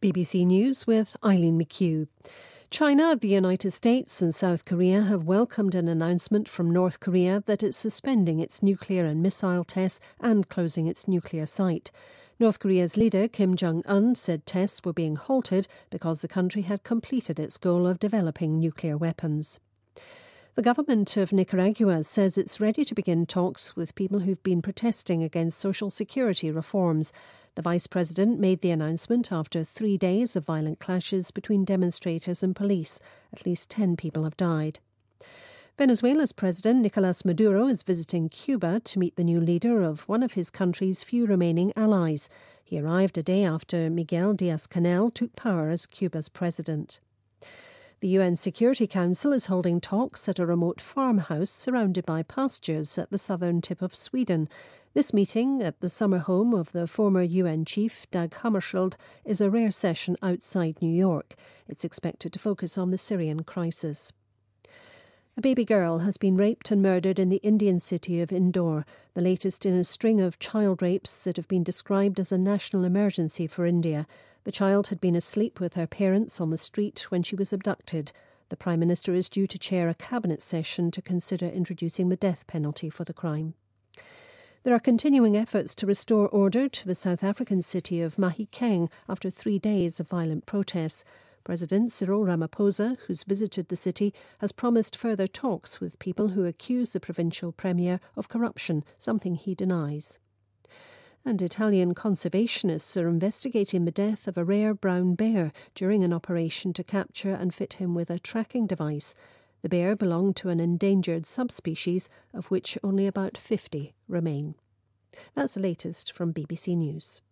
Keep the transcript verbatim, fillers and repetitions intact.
B B C News with Eileen McHugh. China, the United States and South Korea have welcomed an announcement from North Korea that it's suspending its nuclear and missile tests and closing its nuclear site. North Korea's leader Kim Jong-un said tests were being halted because the country had completed its goal of developing nuclear weapons. The government of Nicaragua says it's ready to begin talks with people who've been protesting against social security reforms. The Vice President made the announcement after three days of violent clashes between demonstrators and police. At least ten people have died. Venezuela's President Nicolas Maduro is visiting Cuba to meet the new leader of one of his country's few remaining allies. He arrived a day after Miguel Díaz-Canel took power as Cuba's president. The U N Security Council is holding talks at a remote farmhouse surrounded by pastures at the southern tip of Sweden. This meeting at the summer home of the former U N chief, Dag Hammarskjöld, is a rare session outside New York. It's expected to focus on the Syrian crisis. A baby girl has been raped and murdered in the Indian city of Indore, the latest in a string of child rapes that have been described as a national emergency for India. The child had been asleep with her parents on the street when she was abducted. The Prime Minister is due to chair a cabinet session to consider introducing the death penalty for the crime. There are continuing efforts to restore order to the South African city of Mahikeng after three days of violent protests. President Cyril Ramaphosa, who's visited the city, has promised further talks with people who accuse the provincial premier of corruption, something he denies. And Italian conservationists are investigating the death of a rare brown bear during an operation to capture and fit him with a tracking device. The bear belonged to an endangered subspecies, of which only about fifty remain. That's the latest from B B C News.